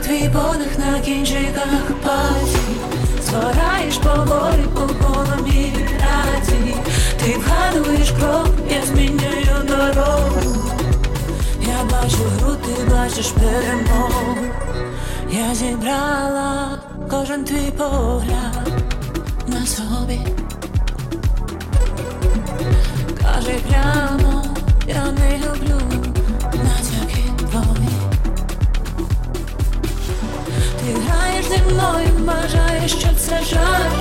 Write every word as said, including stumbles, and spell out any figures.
твій подих на кінчиках пальців. Згораєш поволі по полум'ї рації. Ти вгадуєш крок, я змінюю дорогу. Я бачу гру, ти бачиш перемогу. Я зібрала кожен твій погляд на собі. Кажи прямо, я не люблю натяки твої. Ти граєш зі мною, вважаєш, що це жарт.